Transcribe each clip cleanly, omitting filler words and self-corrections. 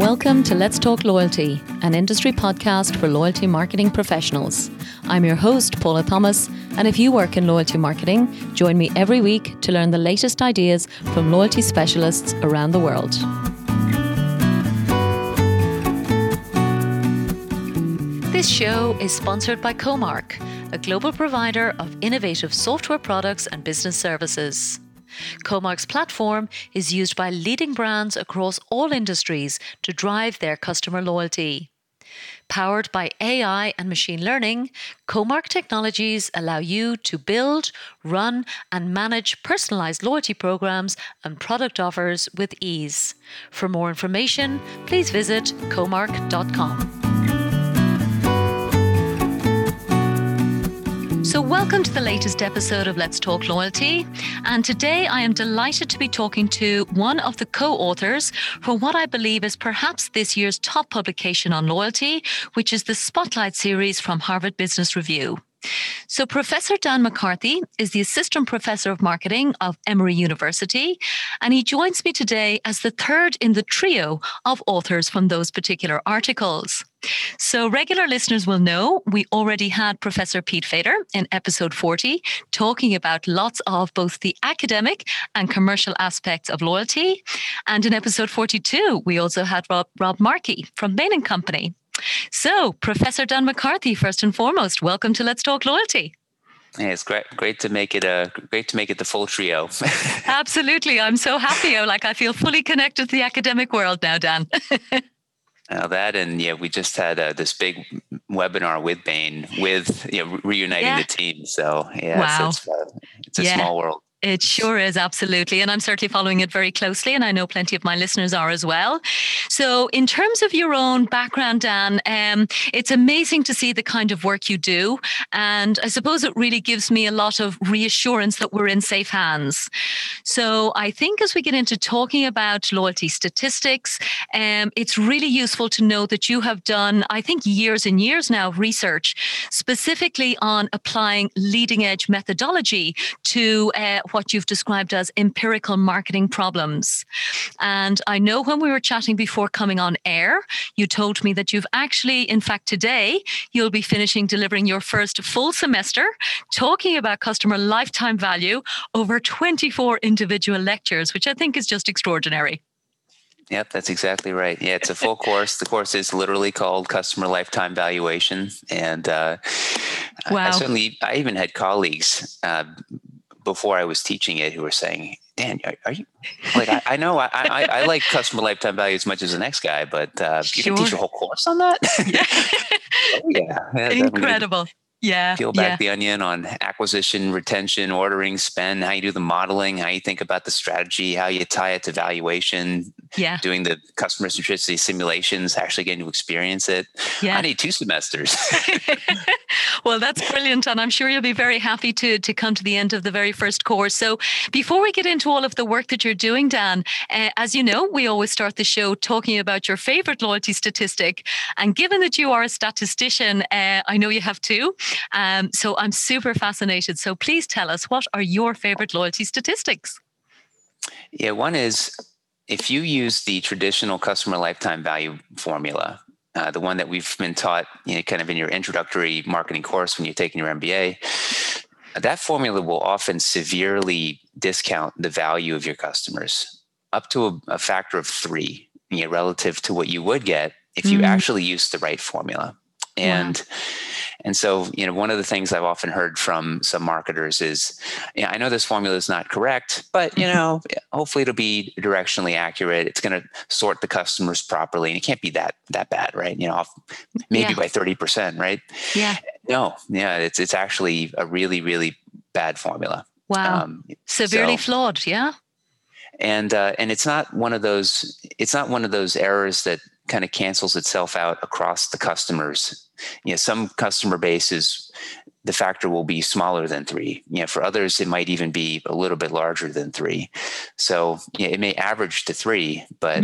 Welcome to Let's Talk Loyalty, an industry podcast for loyalty marketing professionals. I'm your host, Paula Thomas, and if you work in loyalty marketing, join me every week to learn the latest ideas from loyalty specialists around the world. This show is sponsored by Comarch, a global provider of innovative software products and business services. Comarch's platform is used by leading brands across all industries to drive their customer loyalty. Powered by AI and machine learning, Comarch technologies allow you to build, run, and manage personalized loyalty programs and product offers with ease. For more information, please visit comarch.com. So welcome to the latest episode of Let's Talk Loyalty. And today I am delighted to be talking to one of the co-authors for what I believe is perhaps this year's top publication on loyalty, which is the Spotlight series from Harvard Business Review. So Professor Dan McCarthy is the Assistant Professor of Marketing of Emory University, and he joins me today as the third in the trio of authors from those particular articles. So regular listeners will know we already had Professor Pete Fader in episode 40 talking about lots of both the academic and commercial aspects of loyalty. And in episode 42, we also had Rob Markey from Bain & Company. So, Professor Dan McCarthy, first and foremost, welcome to Let's Talk Loyalty. Yeah, it's great to make it the full trio. Absolutely, I'm so happy. I feel fully connected to the academic world now, Dan. We just had this big webinar with Bain, reuniting the team. So wow. It's a small world. It sure is, absolutely. And I'm certainly following it very closely, and I know plenty of my listeners are as well. So in terms of your own background, Dan, it's amazing to see the kind of work you do. And I suppose it really gives me a lot of reassurance that we're in safe hands. So I think as we get into talking about loyalty statistics, it's really useful to know that you have done, I think, years and years now of research specifically on applying leading edge methodology to what you've described as empirical marketing problems. And I know when we were chatting before coming on air, you told me that you've actually, in fact, today, you'll be finishing delivering your first full semester talking about customer lifetime value over 24 individual lectures, which I think is just extraordinary. Yep, that's exactly right. Yeah, it's a full course. The course is literally called Customer Lifetime Valuation. And wow. I even had colleagues before I was teaching it who were saying, Dan, are you like, I know I like customer lifetime value as much as the next guy, but you can teach a whole course on that? Yeah. Incredible. Yeah. Peel back the onion on acquisition, retention, ordering, spend, how you do the modeling, how you think about the strategy, how you tie it to valuation, doing the customer centricity simulations, actually getting to experience it. I need 2 semesters. Well, that's brilliant. And I'm sure you'll be very happy to come to the end of the very first course. So before we get into all of the work that you're doing, Dan, as you know, we always start the show talking about your favorite loyalty statistic. And given that you are a statistician, I know you have 2. So I'm super fascinated. So please tell us, what are your favorite loyalty statistics? Yeah, one is if you use the traditional customer lifetime value formula, the one that we've been taught, kind of in your introductory marketing course when you're taking your MBA, that formula will often severely discount the value of your customers up to a factor of 3, relative to what you would get if you actually used the right formula. And so, one of the things I've often heard from some marketers is, I know this formula is not correct, but, hopefully it'll be directionally accurate. It's going to sort the customers properly. And it can't be that bad, right? Maybe by 30%, right? Yeah. No, it's actually a really, really bad formula. Wow. Severely flawed. Yeah. And it's not one of those errors that kind of cancels itself out across the customers. Some customer bases, the factor will be smaller than 3. For others, it might even be a little bit larger than 3. So it may average to 3, but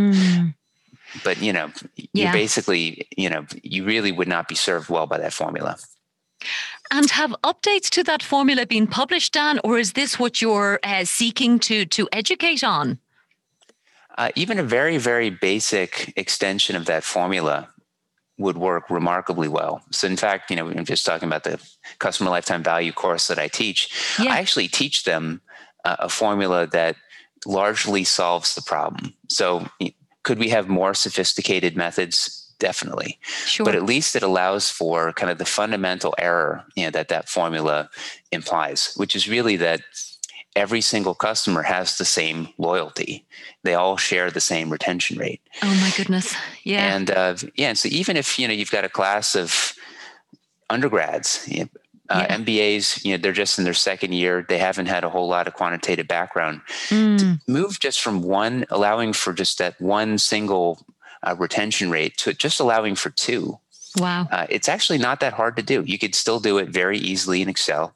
you're basically, you really would not be served well by that formula. And have updates to that formula been published, Dan, or is this what you're seeking to educate on? Even a very, very basic extension of that formula would work remarkably well. So in fact, I'm just talking about the customer lifetime value course that I teach. Yeah. I actually teach them a formula that largely solves the problem. So could we have more sophisticated methods? Definitely. Sure. But at least it allows for kind of the fundamental error that formula implies, which is really that every single customer has the same loyalty. They all share the same retention rate. Oh my goodness. Yeah. And so even if you've got a class of undergrads, MBAs, they're just in their second year, they haven't had a whole lot of quantitative background. To move just from one, allowing for just that one single retention rate to just allowing for two. Wow. It's actually not that hard to do. You could still do it very easily in Excel.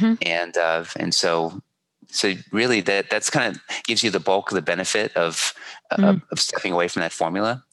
And so really that's kind of gives you the bulk of the benefit of stepping away from that formula.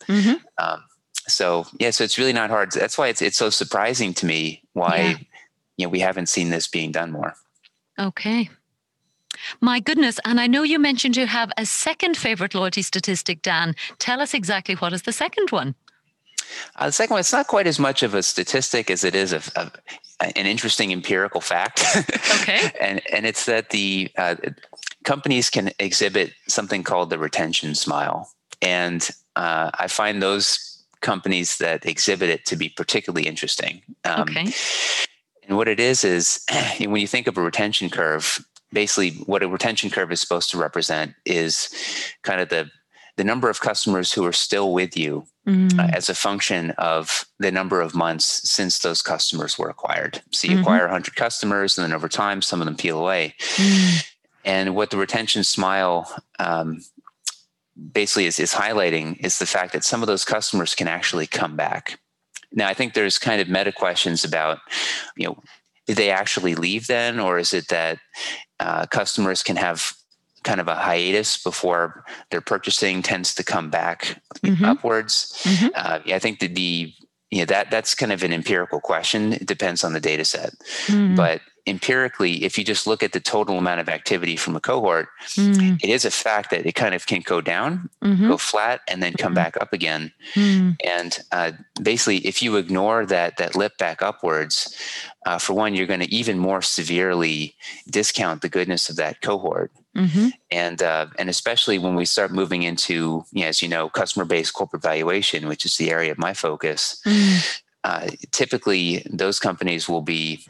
So it's really not hard. That's why it's so surprising to me why we haven't seen this being done more. Okay. My goodness. And I know you mentioned you have a second favorite loyalty statistic, Dan. Tell us exactly what is the second one. The second one, it's not quite as much of a statistic as it is an interesting empirical fact. Okay. and it's that the companies can exhibit something called the retention smile. And I find those companies that exhibit it to be particularly interesting. Okay. And what it is when you think of a retention curve, basically what a retention curve is supposed to represent is kind of the number of customers who are still with you as a function of the number of months since those customers were acquired. So you acquire 100 customers, and then over time, some of them peel away. And what the retention smile basically is highlighting is the fact that some of those customers can actually come back. Now, I think there's kind of meta questions about, did they actually leave then? Or is it that customers can have kind of a hiatus before their purchasing tends to come back upwards? I think that's kind of an empirical question. It depends on the data set. But empirically, if you just look at the total amount of activity from a cohort, it is a fact that it kind of can go down, go flat, and then come back up again. And basically, if you ignore that lip back upwards, for one, you're going to even more severely discount the goodness of that cohort. And especially when we start moving into, as you know, customer-based corporate valuation, which is the area of my focus, typically those companies will be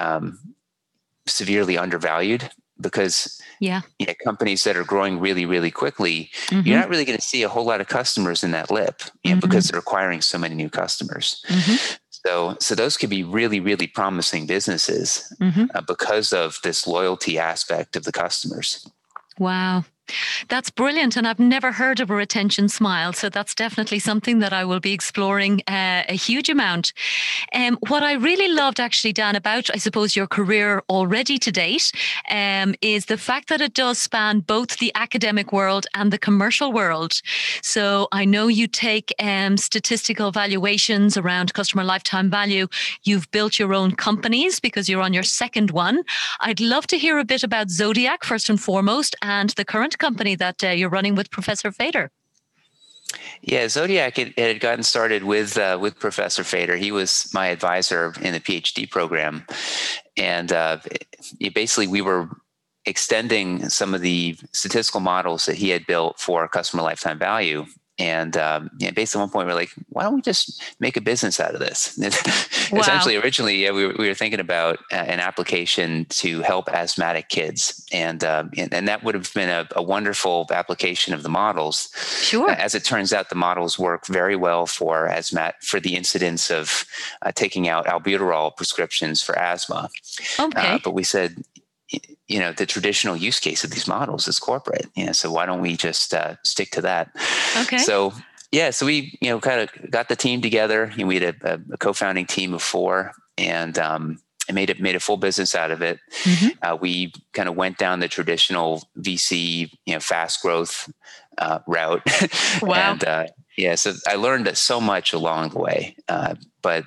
severely undervalued because companies that are growing really, really quickly, you're not really going to see a whole lot of customers in that lip because they're acquiring so many new customers. So those could be really, really promising businesses because of this loyalty aspect of the customers. Wow. That's brilliant. And I've never heard of a retention smile. So that's definitely something that I will be exploring a huge amount. What I really loved actually, Dan, about, I suppose, your career already to date is the fact that it does span both the academic world and the commercial world. So I know you take statistical valuations around customer lifetime value. You've built your own companies because you're on your second one. I'd love to hear a bit about Zodiac first and foremost, and the current company that you're running with Professor Fader. Yeah, Zodiac, it had gotten started with Professor Fader. He was my advisor in the PhD program. And basically we were extending some of the statistical models that he had built for customer lifetime value. And based on one point, we're like, why don't we just make a business out of this? Wow. Essentially, originally, we were thinking about an application to help asthmatic kids. And that would have been a wonderful application of the models. Sure. As it turns out, the models work very well for the incidence of taking out albuterol prescriptions for asthma. Okay. But we said, the traditional use case of these models is corporate. So why don't we just stick to that? Okay. So we kind of got the team together. We had a co-founding team of 4, and made a full business out of it. We kind of went down the traditional VC, fast growth route. Wow. And so I learned so much along the way. But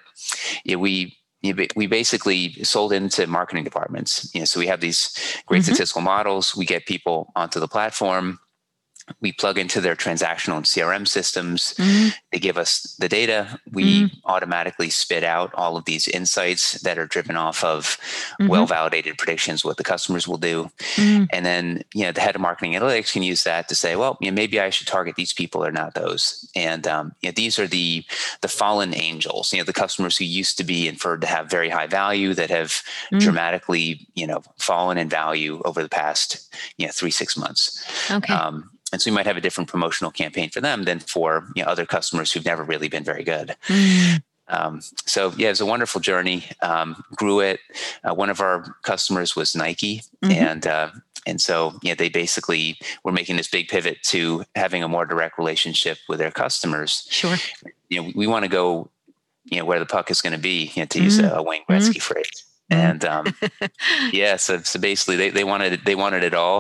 we basically sold into marketing departments. So we have these great statistical models. We get people onto the platform. We plug into their transactional and CRM systems. They give us the data. We automatically spit out all of these insights that are driven off of well-validated predictions, what the customers will do. And then, the head of marketing analytics can use that to say, well, maybe I should target these people or not those. And these are the fallen angels, the customers who used to be inferred to have very high value that have dramatically, fallen in value over the past, 3-6 months. Okay. And so we might have a different promotional campaign for them than for other customers who've never really been very good. So it was a wonderful journey. Grew it. One of our customers was Nike, and so they basically were making this big pivot to having a more direct relationship with their customers. Sure. We want to go, where the puck is going to be, to use a Wayne Gretzky phrase. And so basically they wanted it all.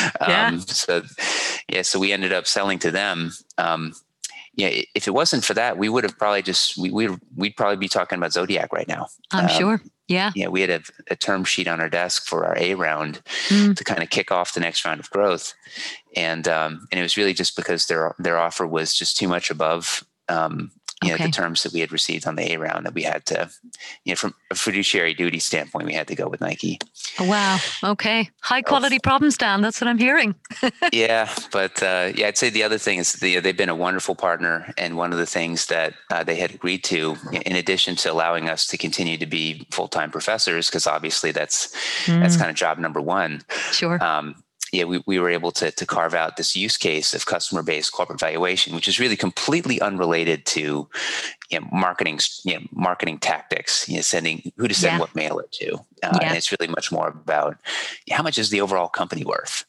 So we ended up selling to them. If it wasn't for that, we would have probably we'd probably be talking about Zodiac right now. I'm sure. Yeah. We had a term sheet on our desk for our A round to kind of kick off the next round of growth. And it was really just because their offer was just too much above the terms that we had received on the A round that we had to, from a fiduciary duty standpoint, we had to go with Nike. Wow. Okay. High quality problems, Dan. That's what I'm hearing. But I'd say the other thing is they've been a wonderful partner. And one of the things that they had agreed to, in addition to allowing us to continue to be full-time professors, because obviously that's kind of job number one. Sure. We were able to carve out this use case of customer-based corporate valuation, which is really completely unrelated to marketing tactics, sending who to send what mailer to. And it's really much more about how much is the overall company worth.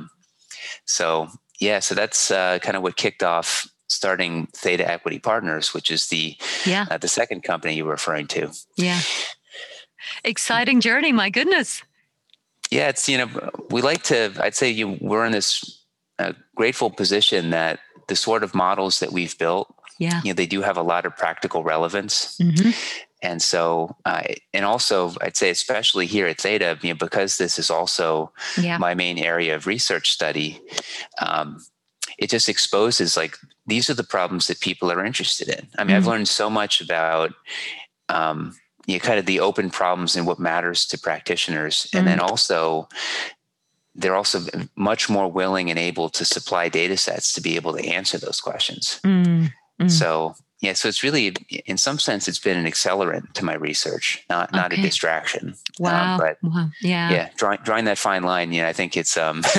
So that's kind of what kicked off starting Theta Equity Partners, which is the second company you were referring to. Yeah. Exciting journey. My goodness. Yeah, it's, we like to, I'd say we're in this grateful position that the sort of models that we've built, they do have a lot of practical relevance. And so, and also I'd say, especially here at Theta, because this is also my main area of research study, it just exposes these are the problems that people are interested in. I mean, I've learned so much about, kind of the open problems and what matters to practitioners. And then also, they're also much more willing and able to supply data sets to be able to answer those questions. So it's really, in some sense, it's been an accelerant to my research, not a distraction. Wow. Drawing that fine line, I think it's,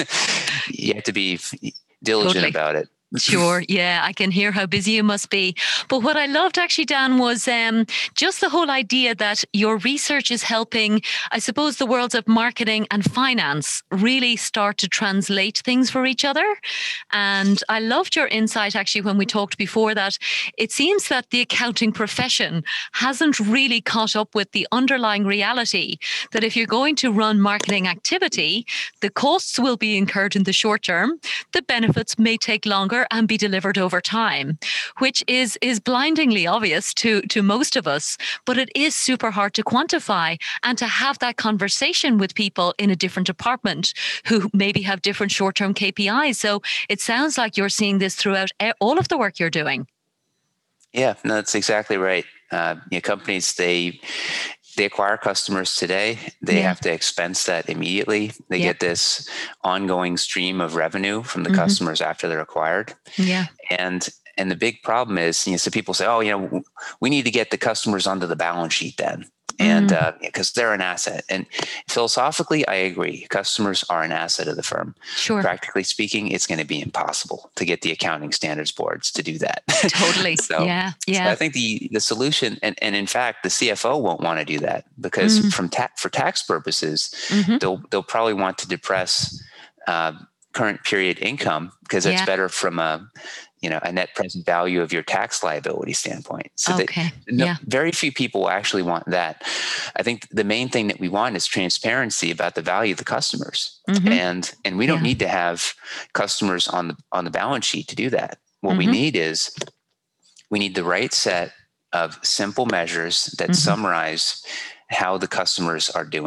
you have to be diligent about it. Sure. Yeah, I can hear how busy you must be. But what I loved actually, Dan, was just the whole idea that your research is helping, I suppose, the worlds of marketing and finance really start to translate things for each other. And I loved your insight, actually, when we talked before that it seems that the accounting profession hasn't really caught up with the underlying reality that if you're going to run marketing activity, the costs will be incurred in the short term, the benefits may take longer and be delivered over time, which is blindingly obvious to most of us, but it is super hard to quantify and to have that conversation with people in a different department who maybe have different short-term KPIs. So it sounds like you're seeing this throughout all of the work you're doing. Yeah, no, that's exactly right. Companies, they acquire customers today. They have to expense that immediately. They get this ongoing stream of revenue from the customers after they're acquired. Yeah. And the big problem is, so people say, we need to get the customers onto the balance sheet then. And because they're an asset. And philosophically, I agree. Customers are an asset of the firm. Sure. Practically speaking, it's going to be impossible to get the accounting standards boards to do that. Totally. So I think the solution, and in fact, the CFO won't want to do that because for tax purposes, they'll probably want to depress current period income because it's better from a net present value of your tax liability standpoint. So very few people actually want that. I think the main thing that we want is transparency about the value of the customers. And we don't need to have customers on the balance sheet to do that. What we need is we need the right set of simple measures that summarize how the customers are doing.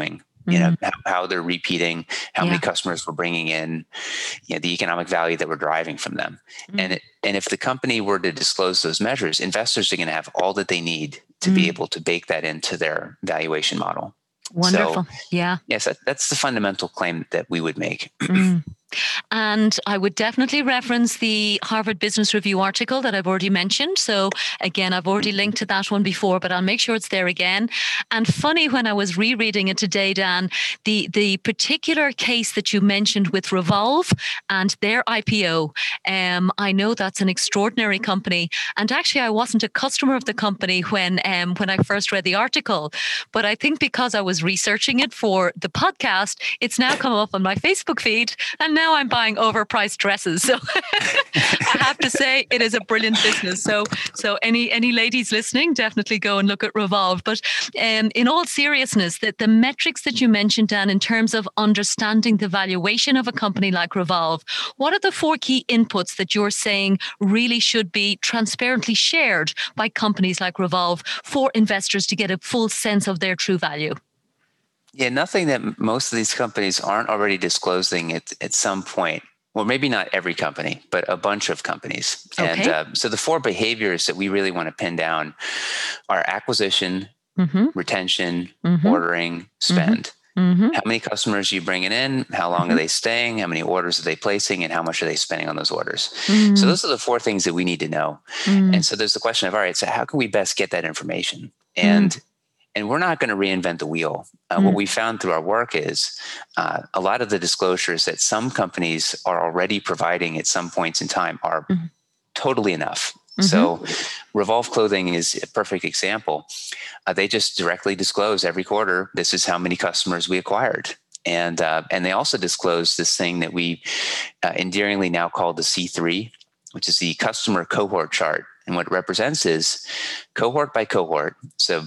how they're repeating, how many customers we're bringing in, the economic value that we're driving from them. And if the company were to disclose those measures, investors are going to have all that they need to be able to bake that into their valuation model. Wonderful. So, yes, that's the fundamental claim that we would make. And I would definitely reference the Harvard Business Review article that I've already mentioned. So again, I've already linked to that one before, but I'll make sure it's there again. And funny, when I was rereading it today, Dan, the particular case that you mentioned with Revolve and their IPO, I know that's an extraordinary company. And actually, I wasn't a customer of the company when I first read the article, but I think because I was researching it for the podcast, it's now come up on my Facebook feed, and now I'm buying overpriced dresses. So I have to say it is a brilliant business. So any ladies listening, definitely go and look at Revolve. But in all seriousness, the metrics that you mentioned, Dan, in terms of understanding the valuation of a company like Revolve, what are the 4 key inputs that you're saying really should be transparently shared by companies like Revolve for investors to get a full sense of their true value? Yeah, nothing that most of these companies aren't already disclosing at some point. Well, maybe not every company, but a bunch of companies. Okay. And so the 4 behaviors that we really want to pin down are acquisition, retention, ordering, spend. How many customers are you bringing in? How long are they staying? How many orders are they placing? And how much are they spending on those orders? So those are the 4 things that we need to know. And so there's the question of, all right, so how can we best get that information? And we're not going to reinvent the wheel. What we found through our work is a lot of the disclosures that some companies are already providing at some points in time are totally enough. So Revolve Clothing is a perfect example. They just directly disclose every quarter, this is how many customers we acquired. And they also disclose this thing that we endearingly now call the C3, which is the customer cohort chart. And what it represents is cohort by cohort. So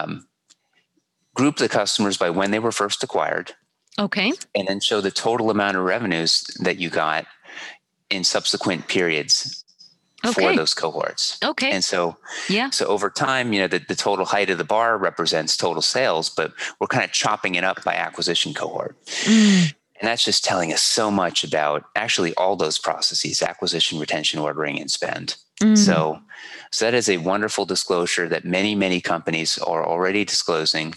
group the customers by when they were first acquired. Okay. And then show the total amount of revenues that you got in subsequent periods for those cohorts. Okay. And so, so over time, the total height of the bar represents total sales, but we're kind of chopping it up by acquisition cohort. And that's just telling us so much about actually all those processes: acquisition, retention, ordering, and spend. So that is a wonderful disclosure that many, many companies are already disclosing.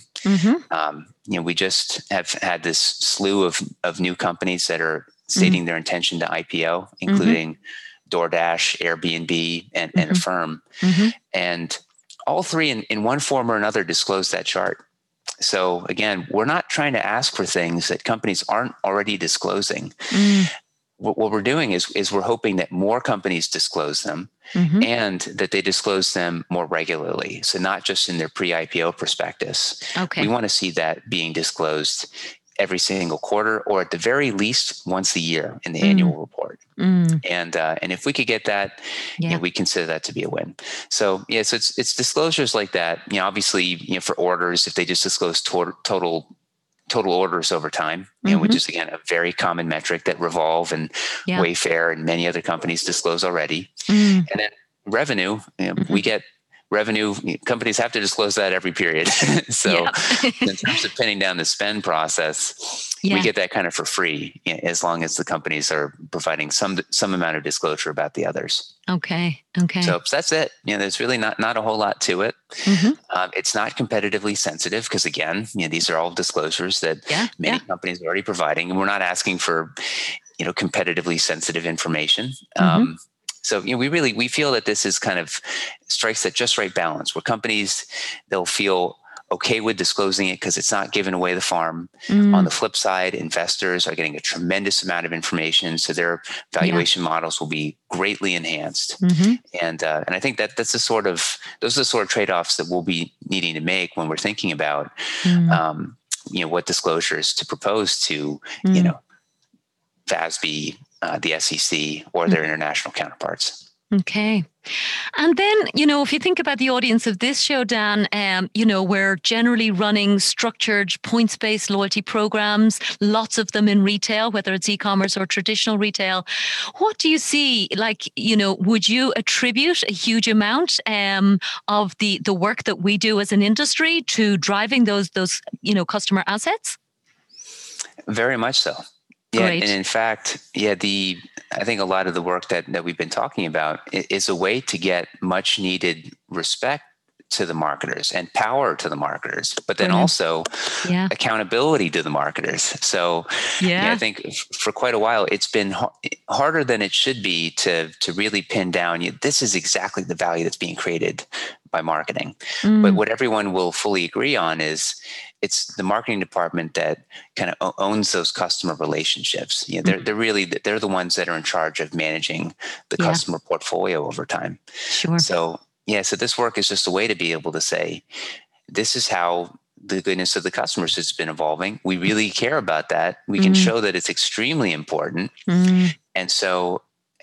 We just have had this slew of new companies that are stating their intention to IPO, including DoorDash, Airbnb, and Affirm. And all 3 in one form or another disclose that chart. So again, we're not trying to ask for things that companies aren't already disclosing. What we're doing is we're hoping that more companies disclose them and that they disclose them more regularly. So not just in their pre-IPO prospectus. We want to see that being disclosed every single quarter, or at the very least once a year in the annual report. And if we could get that, we consider that to be a win. So so it's disclosures like that. Obviously, for orders, if they just disclose total orders over time, which is again a very common metric that Revolve and Wayfair and many other companies disclose already. And then revenue, we get revenue. Companies have to disclose that every period. So in terms of pinning down the spend process, we get that kind of for free, as long as the companies are providing some amount of disclosure about the others. Okay. So that's it. There's really not a whole lot to it. It's not competitively sensitive because, again, these are all disclosures that many companies are already providing, and we're not asking for, competitively sensitive information. So we feel that this is kind of strikes that just right balance where companies, they'll feel okay with disclosing it because it's not giving away the farm. On the flip side, investors are getting a tremendous amount of information, so their valuation models will be greatly enhanced. And I think those are the sort of trade-offs that we'll be needing to make when we're thinking about what disclosures to propose to FASB, the SEC, or their international counterparts. Okay. And then, if you think about the audience of this show, Dan, we're generally running structured points-based loyalty programs, lots of them in retail, whether it's e-commerce or traditional retail. What do you see? Would you attribute a huge amount of the work that we do as an industry to driving those customer assets? Very much so. Yeah, Great. and in fact, I think a lot of the work that we've been talking about is a way to get much needed respect to the marketers and power to the marketers, but then Brilliant. also Yeah. accountability to the marketers. So, I think for quite a while it's been harder than it should be to really pin down. This is exactly the value that's being created by marketing. But what everyone will fully agree on is it's the marketing department that kind of owns those customer relationships. They're the ones that are in charge of managing the customer portfolio over time. Sure. So this work is just a way to be able to say, this is how the goodness of the customers has been evolving. We really care about that. We can show that it's extremely important. And so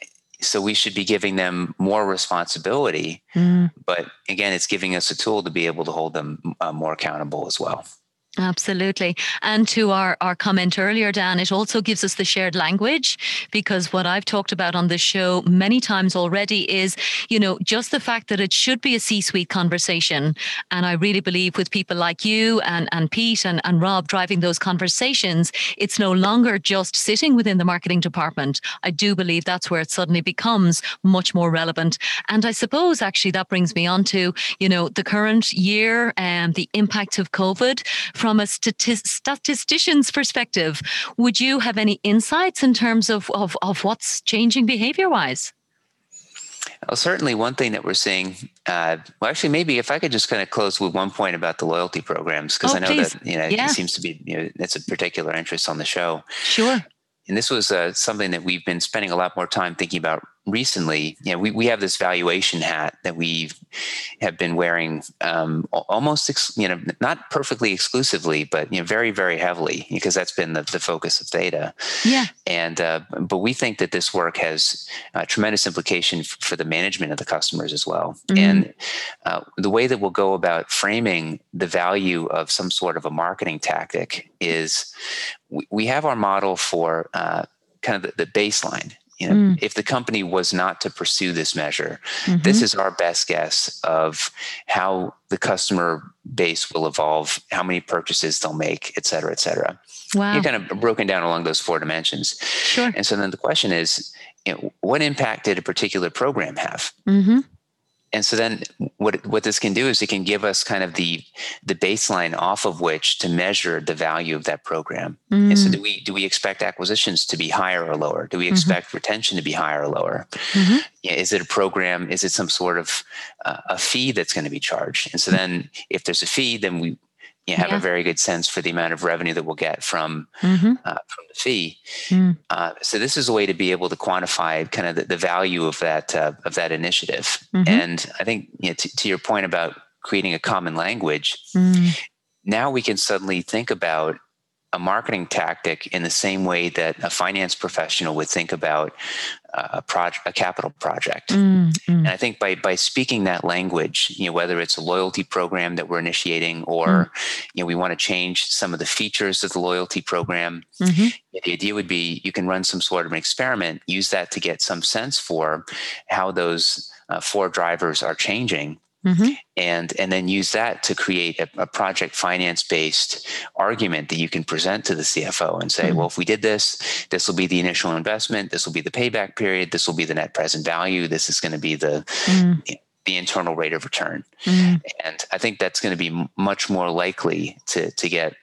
we should be giving them more responsibility. But again, it's giving us a tool to be able to hold them more accountable as well. Absolutely. And to our comment earlier, Dan, it also gives us the shared language, because what I've talked about on this show many times already is, just the fact that it should be a C-suite conversation. And I really believe with people like you and Pete and Rob driving those conversations, it's no longer just sitting within the marketing department. I do believe that's where it suddenly becomes much more relevant. And I suppose actually that brings me on to, the current year and the impact of COVID. From a statistician's perspective, would you have any insights in terms of what's changing behavior-wise? Well, certainly one thing that we're seeing, actually, maybe if I could just kind of close with one point about the loyalty programs, because I know please. that, it seems to be, it's a particular interest on the show. Sure. And this was something that we've been spending a lot more time thinking about recently. We have this valuation hat that we have been wearing almost, not perfectly exclusively, but very, very heavily, because that's been the focus of Theta. Yeah. And but we think that this work has tremendous implication for the management of the customers as well. And the way that we'll go about framing the value of some sort of a marketing tactic is we have our model for kind of the baseline. If the company was not to pursue this measure, this is our best guess of how the customer base will evolve, how many purchases they'll make, et cetera, et cetera. Wow. You're kind of broken down along those 4 dimensions. Sure. And so then the question is, what impact did a particular program have? And so then what this can do is it can give us kind of the baseline off of which to measure the value of that program. And so do we expect acquisitions to be higher or lower? Do we expect retention to be higher or lower? Is it a program? Is it some sort of a fee that's going to be charged? And so then if there's a fee, then we have a very good sense for the amount of revenue that we'll get from the fee. So this is a way to be able to quantify kind of the value of that initiative. And I think to your point about creating a common language, now we can suddenly think about a marketing tactic in the same way that a finance professional would think about a capital project. And I think by speaking that language, whether it's a loyalty program that we're initiating or we want to change some of the features of the loyalty program, the idea would be you can run some sort of an experiment, use that to get some sense for how those 4 drivers are changing. And then use that to create a project finance based argument that you can present to the CFO and say, well, if we did this, this will be the initial investment, this will be the payback period, this will be the net present value, this is going to be the internal rate of return. And I think that's going to be much more likely to get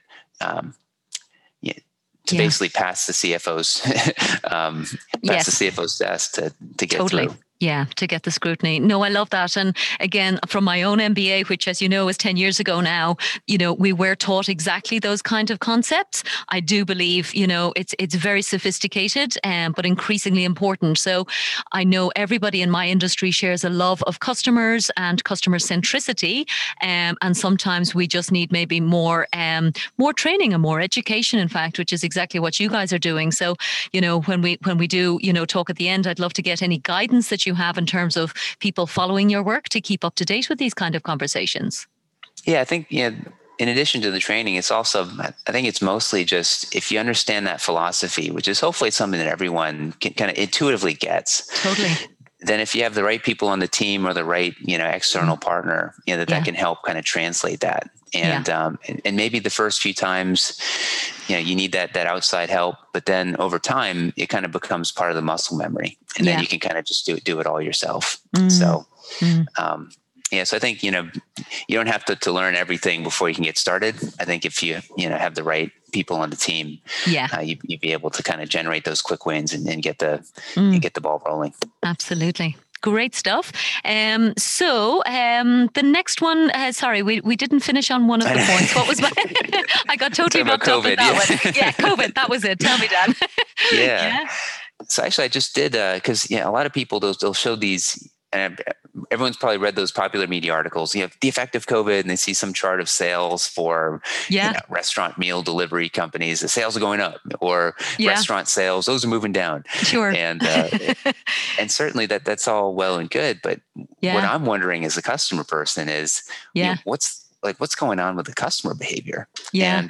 basically pass the CFO's the CFO's desk to get through. Yeah, to get the scrutiny. No, I love that. And again, from my own MBA, which, as you know, is 10 years ago now, we were taught exactly those kind of concepts. I do believe, it's very sophisticated, but increasingly important. So I know everybody in my industry shares a love of customers and customer centricity. And sometimes we just need maybe more training and more education, in fact, which is exactly what you guys are doing. So, when we do, talk at the end, I'd love to get any guidance that you have in terms of people following your work to keep up to date with these kind of conversations? Yeah, I think, in addition to the training, it's also, I think it's mostly just if you understand that philosophy, which is hopefully something that everyone can kind of intuitively gets. Totally. then if you have the right people on the team or the right, external partner, that can help kind of translate that. And, and maybe the first few times, you need that outside help, but then over time it kind of becomes part of the muscle memory, and then you can kind of just do it all yourself. So, so I think, you don't have to learn everything before you can get started. I think if you have the right people on the team, you'd be able to kind of generate those quick wins and get the ball rolling. Absolutely. Great stuff. So the next one, sorry, we didn't finish on one of the points. What was my, I got totally wrapped up in that one. Yeah, COVID, that was it. Tell me, Dan. Yeah. So actually I just did, because a lot of people, they'll show these, and everyone's probably read those popular media articles, the effect of COVID, and they see some chart of sales for restaurant meal delivery companies. The sales are going up, or restaurant sales, those are moving down. Sure. And and certainly that's all well and good. But what I'm wondering as a customer person is, what's going on with the customer behavior? Yeah.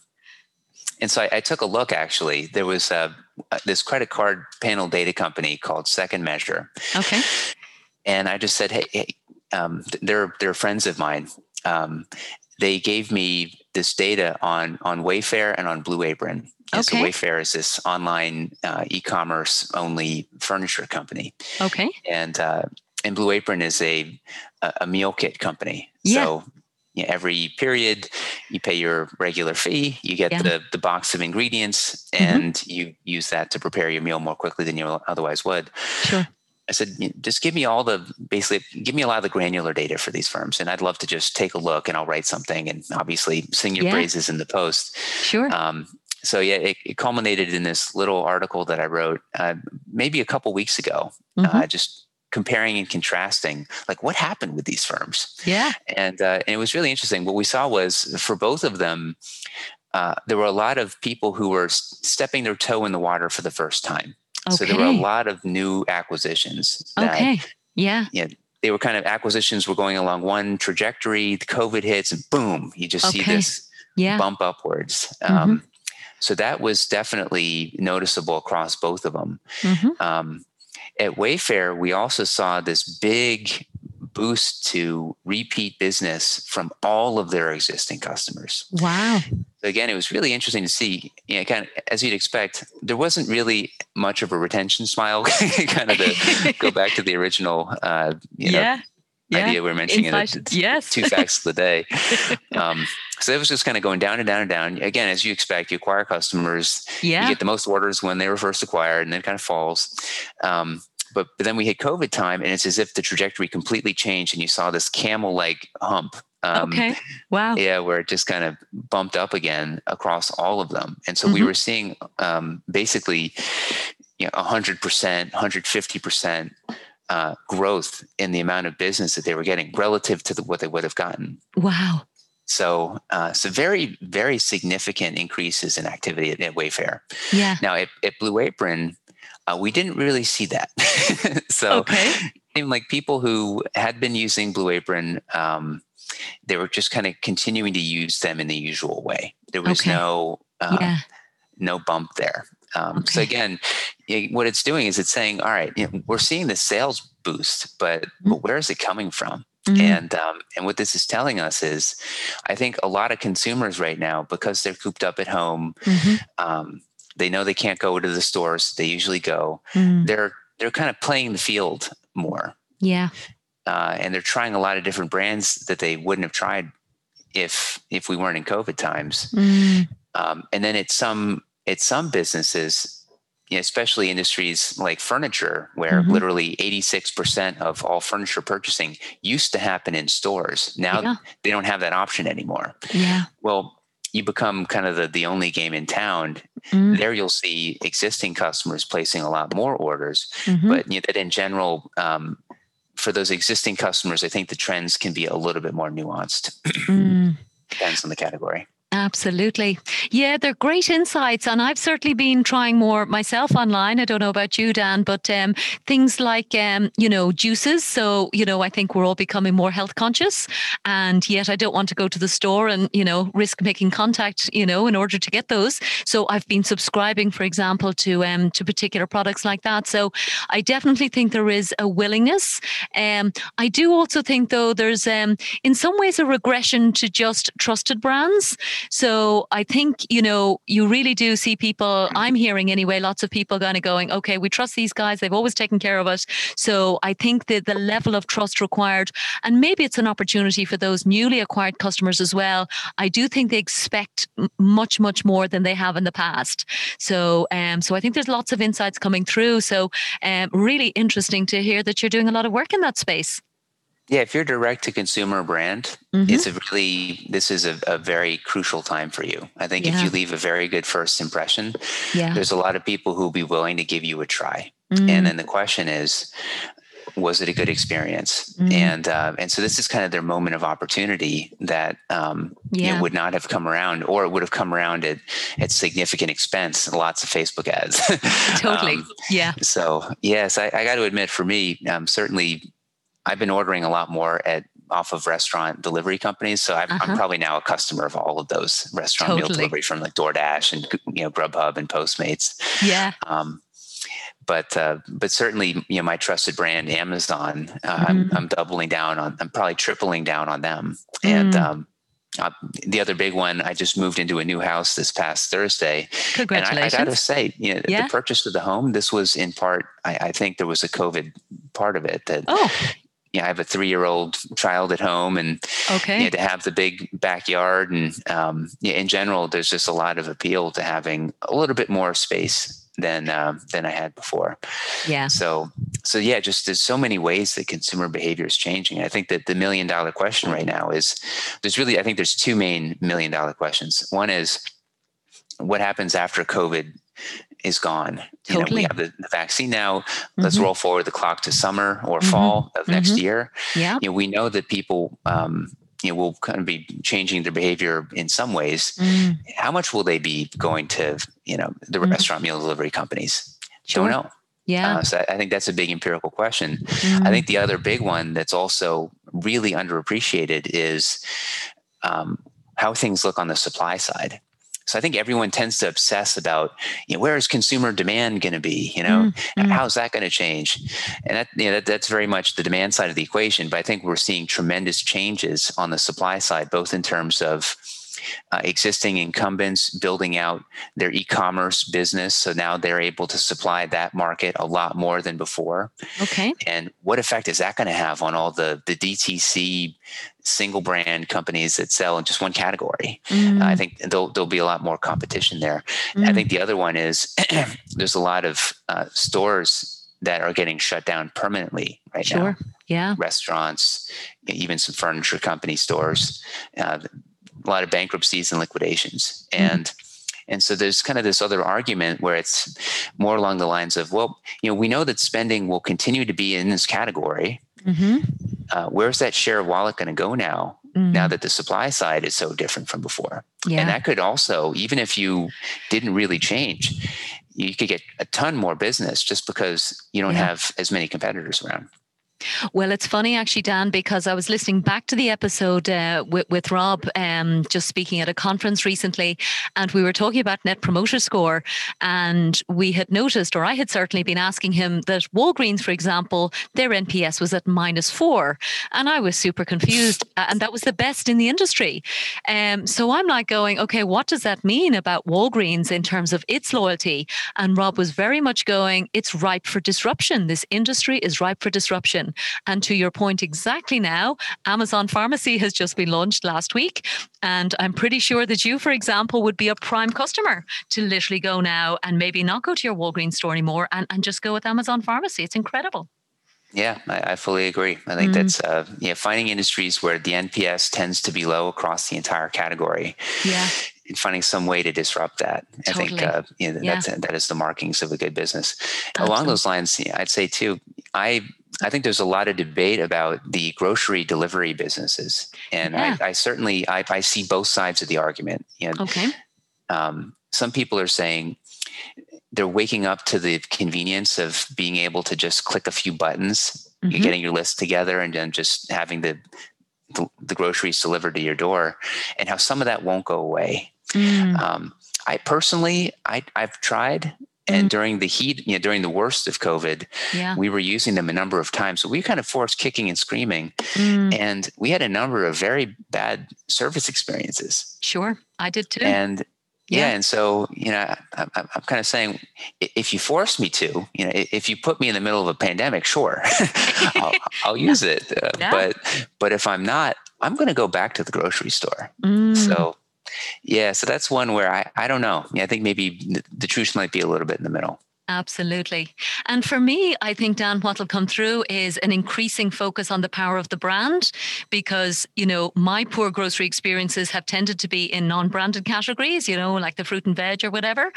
And so I took a look. Actually, there was this credit card panel data company called Second Measure. Okay. And I just said, hey, they're friends of mine. They gave me this data on Wayfair and on Blue Apron. Okay. So Wayfair is this online e-commerce only furniture company. Okay. And Blue Apron is a meal kit company. Yeah. So every period you pay your regular fee, you get the box of ingredients, and you use that to prepare your meal more quickly than you otherwise would. Sure. I said, just give me give me a lot of the granular data for these firms. And I'd love to just take a look, and I'll write something and obviously sing your praises in the post. Sure. So it culminated in this little article that I wrote maybe a couple weeks ago, just comparing and contrasting, like what happened with these firms. Yeah. And it was really interesting. What we saw was for both of them, there were a lot of people who were stepping their toe in the water for the first time. Okay. So there were a lot of new acquisitions. They were kind of acquisitions were going along one trajectory. The COVID hits, and boom, you just see this bump upwards. So that was definitely noticeable across both of them. At Wayfair, we also saw this big boost to repeat business from all of their existing customers. Wow. Again, it was really interesting to see, kind of as you'd expect, there wasn't really much of a retention smile, kind of to go back to the original, idea we were mentioning, two facts of the day. So it was just kind of going down and down and down. Again, as you expect, you acquire customers, you get the most orders when they were first acquired, and then it kind of falls. But then we hit COVID time, and it's as if the trajectory completely changed, and you saw this camel-like hump. Okay. Wow. Yeah, where it just kind of bumped up again across all of them. And so we were seeing basically 100%, 150% growth in the amount of business that they were getting relative to what they would have gotten. Wow. So very, very significant increases in activity at Wayfair. Yeah. Now at Blue Apron, we didn't really see that. So it seemed like people who had been using Blue Apron, they were just kind of continuing to use them in the usual way. There was no bump there. So again, what it's doing is it's saying, all right, we're seeing the sales boost, but where is it coming from? And what this is telling us is, I think a lot of consumers right now, because they're cooped up at home, they know they can't go to the stores they usually go. They're kind of playing the field more. Yeah. And they're trying a lot of different brands that they wouldn't have tried if we weren't in COVID times. And then at some businesses, especially industries like furniture, where literally 86% of all furniture purchasing used to happen in stores. Now they don't have that option anymore. Yeah. Well, you become kind of the only game in town. There you'll see existing customers placing a lot more orders. But that in general, for those existing customers, I think the trends can be a little bit more nuanced. Depends on the category. Absolutely. Yeah, they're great insights. And I've certainly been trying more myself online. I don't know about you, Dan, but things like, juices. So, I think we're all becoming more health conscious. And yet I don't want to go to the store and, risk making contact, in order to get those. So I've been subscribing, for example, to particular products like that. So I definitely think there is a willingness. I do also think, though, there's in some ways a regression to just trusted brands. So I think, you really do see people, I'm hearing anyway, lots of people kind of going, okay, we trust these guys. They've always taken care of us. So I think that the level of trust required, and maybe it's an opportunity for those newly acquired customers as well. I do think they expect much, much more than they have in the past. So I think there's lots of insights coming through. So really interesting to hear that you're doing a lot of work in that space. Yeah, if you're a direct to consumer brand, this is a very crucial time for you. I think if you leave a very good first impression, there's a lot of people who'll be willing to give you a try. And then the question is, was it a good experience? And so this is kind of their moment of opportunity that would not have come around, or it would have come around at significant expense, lots of Facebook ads. Totally. So yes, I got to admit, for me, certainly I've been ordering a lot more off of restaurant delivery companies. So I'm probably now a customer of all of those restaurant meal delivery from like DoorDash and Grubhub and Postmates. Yeah. But certainly, my trusted brand, Amazon, I'm doubling down on. I'm probably tripling down on them. And the other big one, I just moved into a new house this past Thursday. Congratulations! And I got to say, the purchase of the home, this was in part. I think there was a COVID part of it that. I have a 3-year-old child at home, and to have the big backyard, and in general, there's just a lot of appeal to having a little bit more space than I had before. Yeah. So just there's so many ways that consumer behavior is changing. I think that the $1 million question right now is I think there's two main $1 million questions. One is, what happens after COVID is gone? Totally. We have the vaccine now. Let's roll forward the clock to summer or fall of next year. Yeah. We know that people will kind of be changing their behavior in some ways. How much will they be going to the restaurant meal delivery companies? Sure. Don't know. Yeah. So I think that's a big empirical question. I think the other big one that's also really underappreciated is how things look on the supply side. So I think everyone tends to obsess about, where is consumer demand going to be? How's that going to change? And that's very much the demand side of the equation. But I think we're seeing tremendous changes on the supply side, both in terms of existing incumbents building out their e-commerce business. So now they're able to supply that market a lot more than before. Okay. And what effect is that going to have on all the DTC single brand companies that sell in just one category? I think there'll be a lot more competition there. I think the other one is there's a lot of stores that are getting shut down permanently right now. Yeah. Restaurants, even some furniture company stores, a lot of bankruptcies and liquidations. And so there's kind of this other argument where it's more along the lines of, we know that spending will continue to be in this category. Where's that share of wallet going to go now? Now that the supply side is so different from before. Yeah. And that could also, even if you didn't really change, you could get a ton more business just because you don't have as many competitors around. Well, it's funny actually, Dan, because I was listening back to the episode with Rob, just speaking at a conference recently, and we were talking about Net Promoter Score, and we had noticed, or I had certainly been asking him, that Walgreens, for example, their NPS was at -4, and I was super confused, and that was the best in the industry. So I'm like going, okay, what does that mean about Walgreens in terms of its loyalty? And Rob was very much going, it's ripe for disruption. This industry is ripe for disruption. And to your point exactly now, Amazon Pharmacy has just been launched last week. And I'm pretty sure that you, for example, would be a prime customer to literally go now and maybe not go to your Walgreens store anymore and just go with Amazon Pharmacy. It's incredible. Yeah, I fully agree. I think that's finding industries where the NPS tends to be low across the entire category. Yeah. And finding some way to disrupt that. Totally. I think that is the markings of a good business. Absolutely. Along those lines, I'd say too, I think there's a lot of debate about the grocery delivery businesses, and Yeah. I certainly I see both sides of the argument. Okay. Some people are saying they're waking up to the convenience of being able to just click a few buttons, Mm-hmm. getting your list together, and then just having the groceries delivered to your door, and how some of that won't go away. I personally, I've tried, and during the heat, during the worst of COVID, we were using them a number of times. So we kind of forced kicking and screaming, and we had a number of very bad service experiences. Sure, I did too. And and so I'm kind of saying, if you force me to, if you put me in the middle of a pandemic, sure, I'll use it. But if I'm not, I'm going to go back to the grocery store. So that's one where I don't know. I think maybe the truth might be a little bit in the middle. Absolutely. And for me, I think, Dan, what will come through is an increasing focus on the power of the brand, because, my poor grocery experiences have tended to be in non-branded categories, like the fruit and veg or whatever.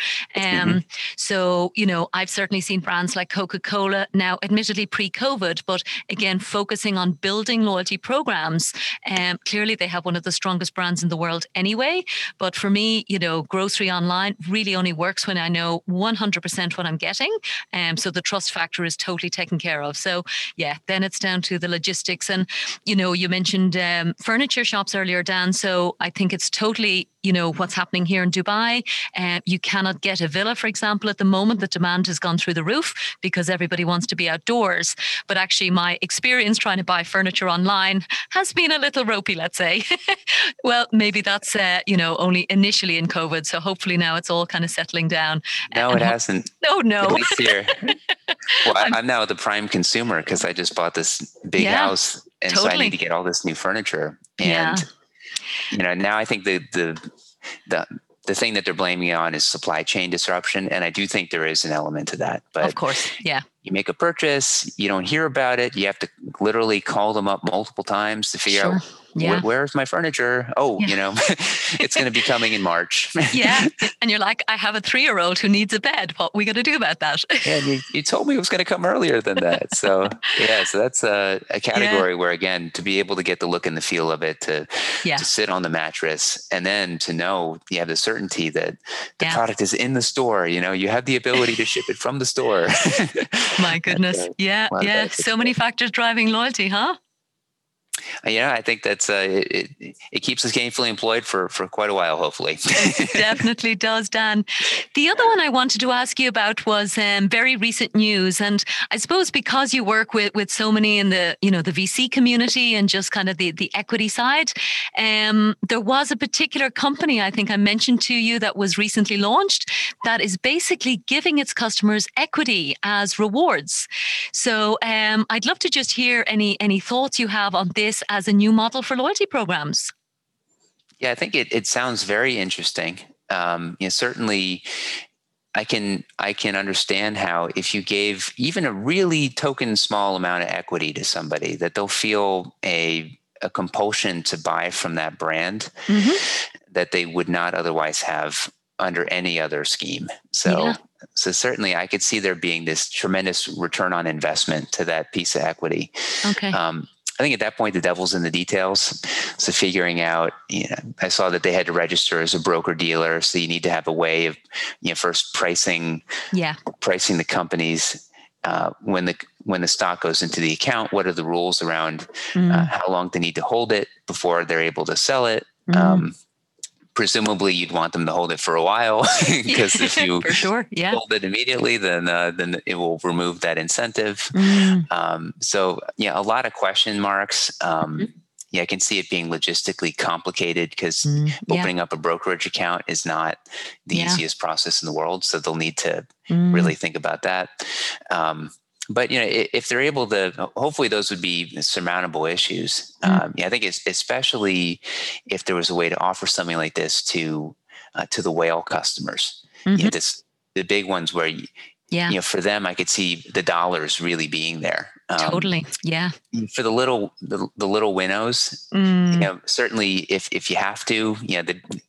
So, I've certainly seen brands like Coca-Cola now, admittedly pre-COVID, but again, focusing on building loyalty programs. Clearly, they have one of the strongest brands in the world anyway. But for me, grocery online really only works when I know 100% what I'm getting. So the trust factor is totally taken care of. So then it's down to the logistics. And, you mentioned furniture shops earlier, Dan. So I think it's totally, what's happening here in Dubai. You cannot get a villa, for example, at the moment. The demand has gone through the roof because everybody wants to be outdoors. But actually my experience trying to buy furniture online has been a little ropey, let's say. Well, maybe that's, only initially in COVID. So hopefully now it's all kind of settling down. No, it hasn't. No. At least here. Well, I'm now the prime consumer because I just bought this big house, and so I need to get all this new furniture. And now I think the thing that they're blaming me on is supply chain disruption, and I do think there is an element to that. But of course, you make a purchase, you don't hear about it. You have to literally call them up multiple times to figure out where's my furniture. It's going to be coming in March. And you're like, I have a 3-year-old who needs a bed. What are we going to do about that? And you told me it was going to come earlier than that. So so that's a category where, again, to be able to get the look and the feel of it, to sit on the mattress, and then to know you have the certainty that the product is in the store. You have the ability to ship it from the store. My goodness. So many factors driving loyalty, huh? I think that's it keeps us gainfully employed for quite a while, hopefully. It definitely does, Dan. The other one I wanted to ask you about was very recent news, and I suppose because you work with so many in the the VC community and just kind of the equity side, there was a particular company I think I mentioned to you that was recently launched that is basically giving its customers equity as rewards. So I'd love to just hear any thoughts you have on this as a new model for loyalty programs. Yeah, I think it sounds very interesting. Certainly, I can understand how if you gave even a really token small amount of equity to somebody, that they'll feel a compulsion to buy from that brand that they would not otherwise have under any other scheme. So certainly I could see there being this tremendous return on investment to that piece of equity. Okay. I think at that point, the devil's in the details. So figuring out, I saw that they had to register as a broker dealer. So you need to have a way of, first pricing the companies. When the stock goes into the account, what are the rules around how long they need to hold it before they're able to sell it? Presumably, you'd want them to hold it for a while because if you hold it immediately, then it will remove that incentive. So, a lot of question marks. I can see it being logistically complicated because opening up a brokerage account is not the easiest process in the world. So they'll need to really think about that. But if they're able to, hopefully those would be surmountable issues. I think it's especially if there was a way to offer something like this to the whale customers. The big ones where for them, I could see the dollars really being there. Totally, yeah. For the little winnows, certainly if you have to,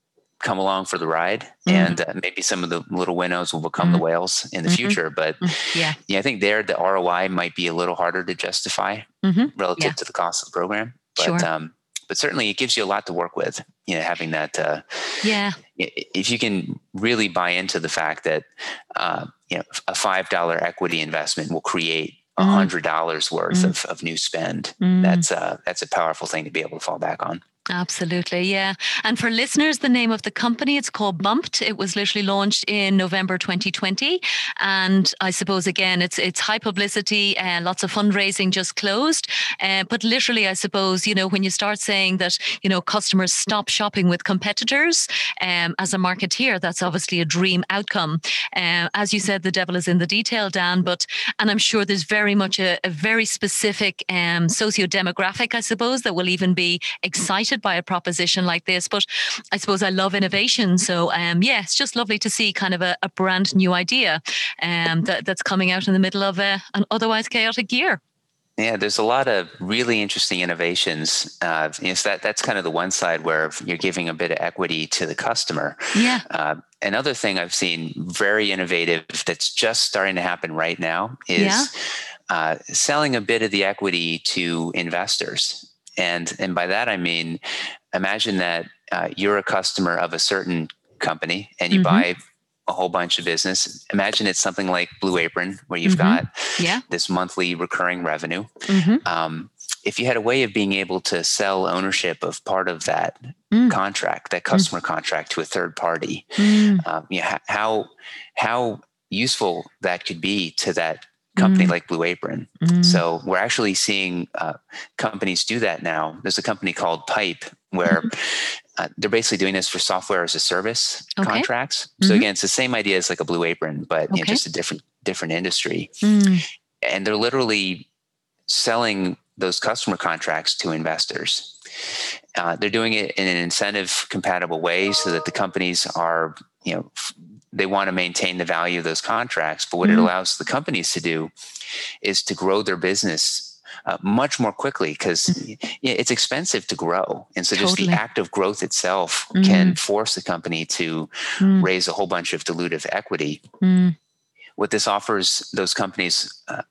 come along for the ride, and maybe some of the little winnows will become the whales in the future. But yeah, I think there the ROI might be a little harder to justify relative to the cost of the program. But but certainly it gives you a lot to work with. Having that. If you can really buy into the fact that a $5 equity investment will create $100 worth of new spend, that's a powerful thing to be able to fall back on. Absolutely, yeah. And for listeners, the name of the company, it's called Bumped. It was literally launched in November 2020. And I suppose, again, it's high publicity, lots of fundraising just closed. But literally, I suppose, when you start saying that, customers stop shopping with competitors, as a marketeer, that's obviously a dream outcome. As you said, the devil is in the detail, Dan, and I'm sure there's very much a very specific socio-demographic, I suppose, that will even be excited by a proposition like this. But I suppose I love innovation. So it's just lovely to see kind of a brand new idea that's coming out in the middle of an otherwise chaotic year. Yeah, there's a lot of really interesting innovations. So that's kind of the one side where you're giving a bit of equity to the customer. Yeah. Another thing I've seen very innovative that's just starting to happen right now is selling a bit of the equity to investors. And by that, I mean, imagine that you're a customer of a certain company and you buy a whole bunch of business. Imagine it's something like Blue Apron, where you've got this monthly recurring revenue. If you had a way of being able to sell ownership of part of that contract, that customer contract, to a third party, how useful that could be to that company like Blue Apron. So we're actually seeing companies do that now. There's a company called Pipe where they're basically doing this for software as a service contracts. So again, it's the same idea as like a Blue Apron, but just a different industry. And they're literally selling those customer contracts to investors. They're doing it in an incentive compatible way so that the companies are, they want to maintain the value of those contracts. But what it allows the companies to do is to grow their business much more quickly, because it's expensive to grow. And so just the act of growth itself can force the company to raise a whole bunch of dilutive equity. What this offers those companies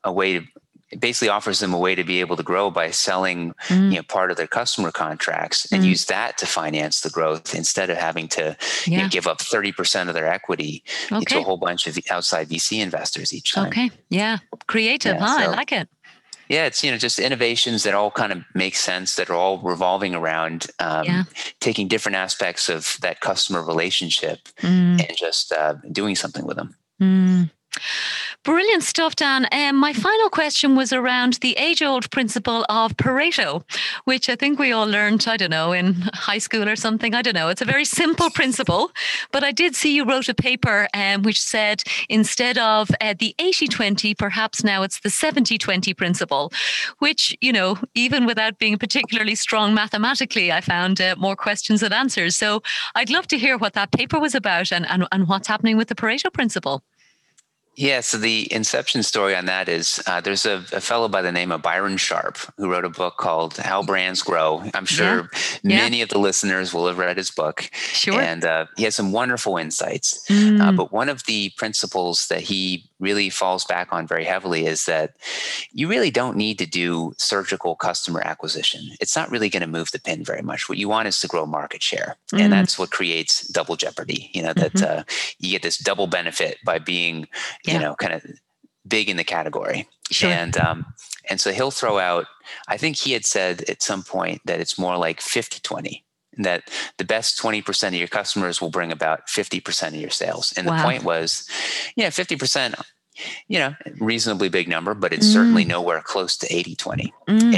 it basically offers them a way to be able to grow by selling part of their customer contracts and use that to finance the growth, instead of having to give up 30% of their equity to a whole bunch of outside VC investors each time. Okay. Yeah. Creative, I like it. Yeah, it's just innovations that all kind of make sense, that are all revolving around taking different aspects of that customer relationship and just doing something with them. Brilliant stuff, Dan. My final question was around the age-old principle of Pareto, which I think we all learned, I don't know, in high school or something. I don't know. It's a very simple principle, but I did see you wrote a paper which said instead of the 80-20, perhaps now it's the 70-20 principle, which, even without being particularly strong mathematically, I found more questions than answers. So I'd love to hear what that paper was about and what's happening with the Pareto principle. Yeah, so the inception story on that is there's a fellow by the name of Byron Sharp who wrote a book called How Brands Grow. I'm sure many of the listeners will have read his book. Sure. And he has some wonderful insights. But one of the principles that he really falls back on very heavily is that you really don't need to do surgical customer acquisition. It's not really going to move the pin very much. What you want is to grow market share. And that's what creates double jeopardy, that you get this double benefit by being kind of big in the category. Sure. And so he'll throw out, I think he had said at some point that it's more like 50-20, that the best 20% of your customers will bring about 50% of your sales. And the point was, 50%, reasonably big number, but it's certainly nowhere close to 80-20.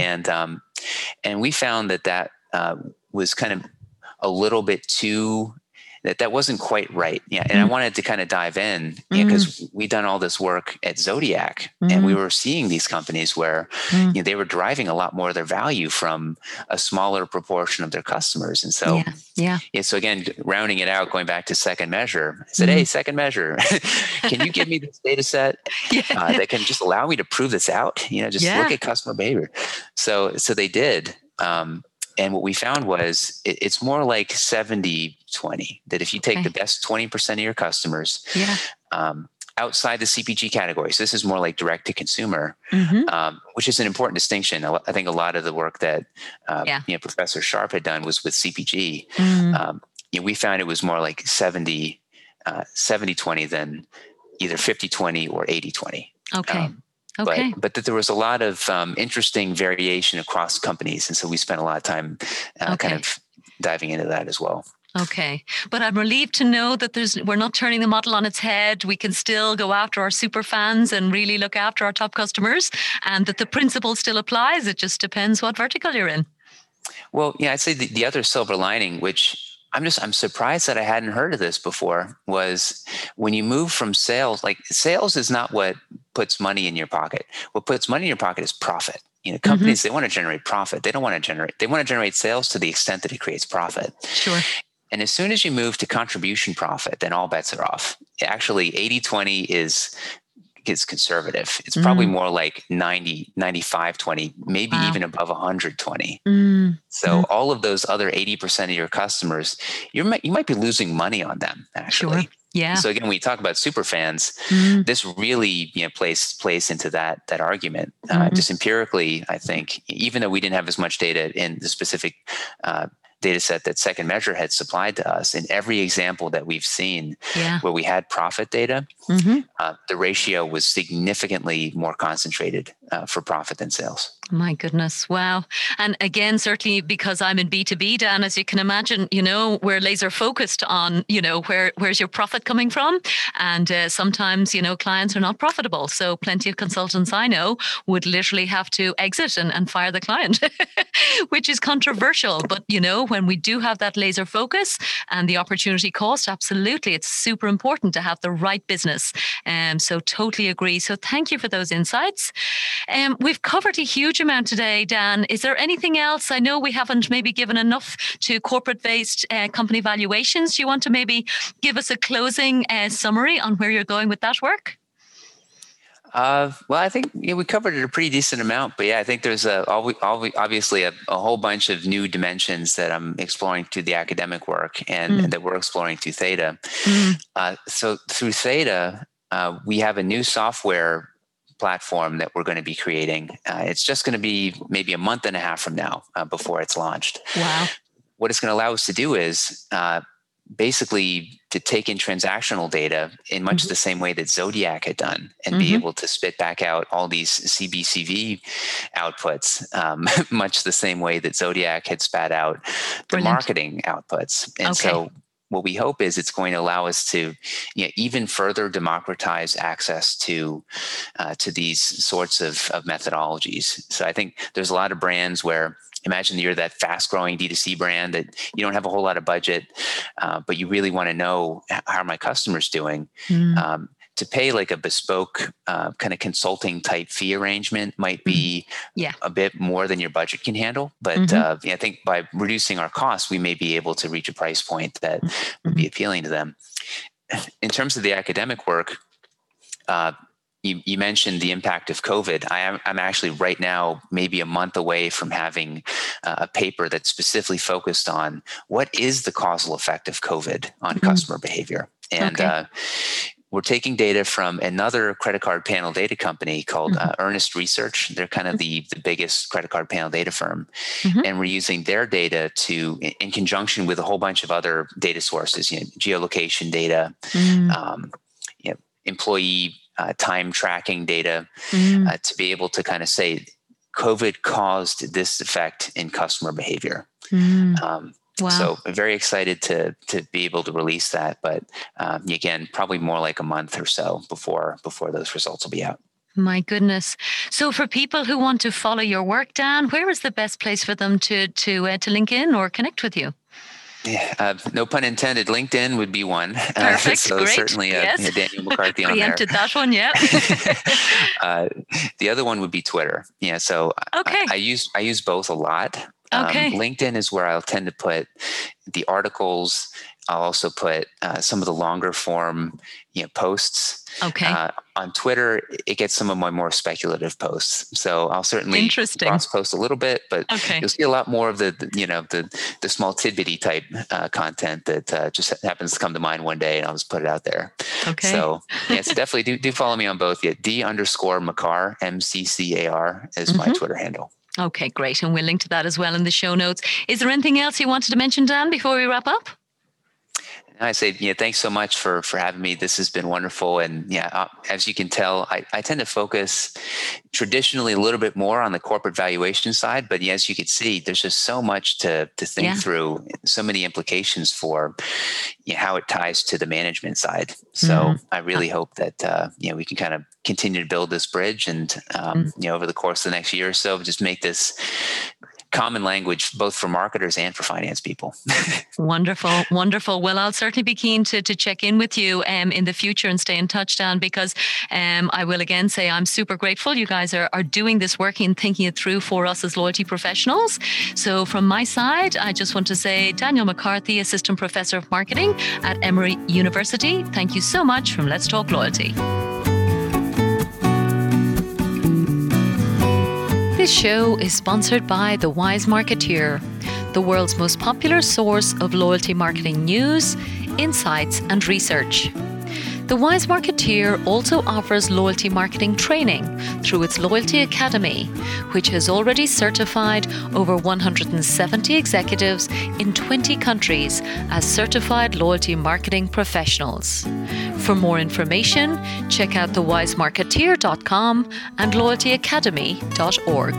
And we found that was kind of a little bit too, that wasn't quite right. Yeah. And I wanted to kind of dive in because we'd done all this work at Zodiac and we were seeing these companies where they were deriving a lot more of their value from a smaller proportion of their customers. And so, so again, rounding it out, going back to Second Measure, I said, hey, Second Measure, can you give me this data set that can just allow me to prove this out? Look at customer behavior. So they did. And what we found was it's more like 70-30 20. That if you take the best 20% of your customers, outside the CPG category, so this is more like direct to consumer, which is an important distinction. I think a lot of the work that Professor Sharp had done was with CPG. We found it was more like 70-20 than either 50-20 or 80-20. Okay. But that there was a lot of interesting variation across companies. And so we spent a lot of time kind of diving into that as well. Okay. But I'm relieved to know that we're not turning the model on its head. We can still go after our super fans and really look after our top customers, and that the principle still applies. It just depends what vertical you're in. Well, I'd say the other silver lining, which I'm surprised that I hadn't heard of this before, was when you move from sales, like sales is not what puts money in your pocket. What puts money in your pocket is profit. Companies, they want to generate profit. They want to generate sales to the extent that it creates profit. Sure. And as soon as you move to contribution profit, then all bets are off. Actually, 80-20 is conservative. It's probably more like 95-20, maybe even above 100-20. So all of those other 80% of your customers, you might be losing money on them, actually. Sure. Yeah. So again, when you talk about super fans, this really plays into that argument. Just empirically, I think, even though we didn't have as much data in the specific data set that Second Measure had supplied to us, in every example that we've seen where we had profit data, the ratio was significantly more concentrated for profit than sales. My goodness. Wow. And again, certainly because I'm in B2B, Dan, as you can imagine, we're laser focused on, where's your profit coming from? And sometimes, clients are not profitable. So plenty of consultants I know would literally have to exit and fire the client, which is controversial. But, when we do have that laser focus and the opportunity cost, absolutely, it's super important to have the right business. So totally agree. So thank you for those insights. We've covered a huge amount today, Dan. Is there anything else? I know we haven't maybe given enough to corporate-based company valuations. Do you want to maybe give us a closing summary on where you're going with that work? Well, I think we covered it a pretty decent amount, but I think there's obviously a whole bunch of new dimensions that I'm exploring through the academic work and that we're exploring through Theta. So through Theta, we have a new software platform that we're going to be creating. It's just going to be maybe a month and a half from now before it's launched. Wow. What it's going to allow us to do is basically to take in transactional data in much the same way that Zodiac had done and be able to spit back out all these CBCV outputs, much the same way that Zodiac had spat out the marketing outputs. And so what we hope is it's going to allow us to even further democratize access to these sorts of methodologies. So I think there's a lot of brands where, imagine you're that fast-growing D2C brand that you don't have a whole lot of budget, but you really want to know how are my customers doing. To pay like a bespoke kind of consulting type fee arrangement might be a bit more than your budget can handle. But I think by reducing our costs, we may be able to reach a price point that would be appealing to them. In terms of the academic work, you mentioned the impact of COVID. I'm actually right now maybe a month away from having a paper that's specifically focused on what is the causal effect of COVID on customer behavior. And we're taking data from another credit card panel data company called Earnest Research. They're kind of the biggest credit card panel data firm. And we're using their data in conjunction with a whole bunch of other data sources, geolocation data, employee time tracking data, to be able to kind of say COVID caused this effect in customer behavior. Wow. So I'm very excited to be able to release that, but again, probably more like a month or so before those results will be out. My goodness. So for people who want to follow your work, Dan, where is the best place for them to link in or connect with you? Yeah, no pun intended. LinkedIn would be one. Perfect. So great. Certainly Daniel McCarthy on there. Preempted that one, yeah. The other one would be Twitter. Yeah, so I use both a lot. LinkedIn is where I'll tend to put the articles I'll also put some of the longer form posts. Okay. On Twitter, it gets some of my more speculative posts. So I'll certainly cross post a little bit, but you'll see a lot more of the small tidbitty type content that just happens to come to mind one day, and I'll just put it out there. Okay. So so definitely do follow me on both. D_Macar, MCCAR is my Twitter handle. Okay, great. And we'll link to that as well in the show notes. Is there anything else you wanted to mention, Dan, before we wrap up? I say, thanks so much for having me. This has been wonderful. And as you can tell, I tend to focus traditionally a little bit more on the corporate valuation side. But as you can see, there's just so much to think through, so many implications for how it ties to the management side. So I really hope that, we can kind of continue to build this bridge and, over the course of the next year or so, just make this common language both for marketers and for finance people. Wonderful. Well, I'll certainly be keen to check in with you in the future and stay in touch, Dan, because I will again say I'm super grateful. You guys are doing this work and thinking it through for us as loyalty professionals. So from my side, I just want to say, Daniel McCarthy, Assistant Professor of Marketing at Emory University, thank you so much from Let's Talk Loyalty. This show is sponsored by The Wise Marketeer, the world's most popular source of loyalty marketing news, insights, and research. The Wise Marketeer also offers loyalty marketing training through its Loyalty Academy, which has already certified over 170 executives in 20 countries as certified loyalty marketing professionals. For more information, check out thewisemarketeer.com and loyaltyacademy.org.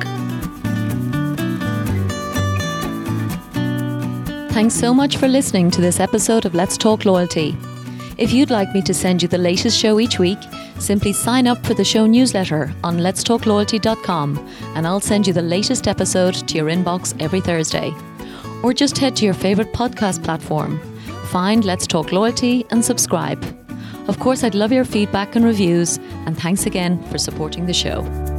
Thanks so much for listening to this episode of Let's Talk Loyalty. If you'd like me to send you the latest show each week, simply sign up for the show newsletter on letstalkloyalty.com and I'll send you the latest episode to your inbox every Thursday. Or just head to your favourite podcast platform. Find Let's Talk Loyalty and subscribe. Of course, I'd love your feedback and reviews, and thanks again for supporting the show.